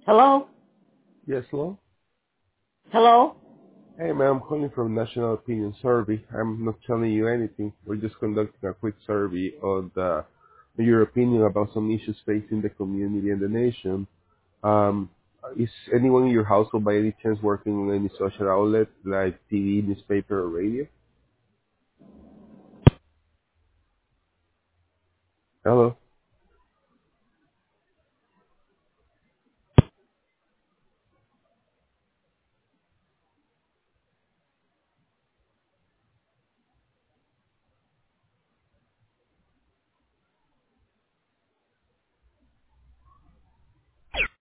Hello? Yes, hello? Hello? Hey, man, I'm calling from National Opinion Survey. I'm not telling you anything. We're just conducting a quick survey on your opinion about some issues facing the community and the nation. Um, is anyone in your household by any chance working on any social outlet like TV, newspaper, or radio? Hello?